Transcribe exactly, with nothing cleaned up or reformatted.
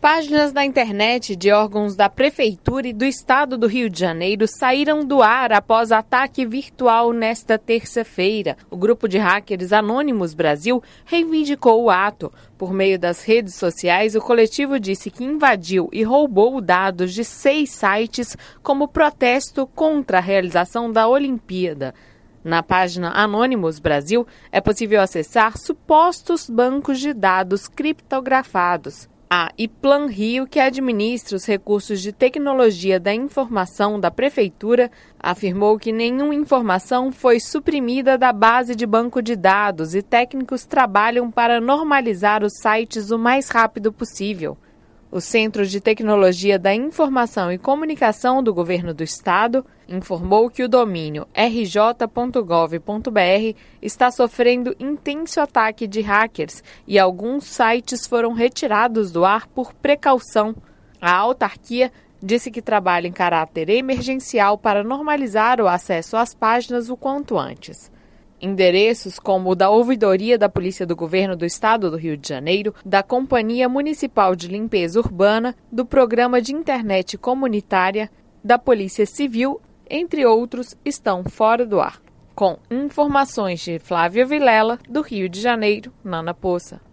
Páginas da internet de órgãos da Prefeitura e do Estado do Rio de Janeiro saíram do ar após ataque virtual nesta terça-feira. O grupo de hackers Anonymous Brasil reivindicou o ato. Por meio das redes sociais, o coletivo disse que invadiu e roubou dados de seis sites como protesto contra a realização da Olimpíada. Na página Anonymous Brasil, é possível acessar supostos bancos de dados criptografados. A Iplan Rio, que administra os recursos de tecnologia da informação da Prefeitura, afirmou que nenhuma informação foi suprimida da base de banco de dados e técnicos trabalham para normalizar os sites o mais rápido possível. O Centro de Tecnologia da Informação e Comunicação do Governo do Estado informou que o domínio r j ponto gov ponto b r está sofrendo intenso ataque de hackers e alguns sites foram retirados do ar por precaução. A autarquia disse que trabalha em caráter emergencial para normalizar o acesso às páginas o quanto antes. Endereços como o da Ouvidoria da Polícia do Governo do Estado do Rio de Janeiro, da Companhia Municipal de Limpeza Urbana, do Programa de Internet Comunitária, da Polícia Civil, entre outros, estão fora do ar. Com informações de Flávia Vilela, do Rio de Janeiro, Nana Poça.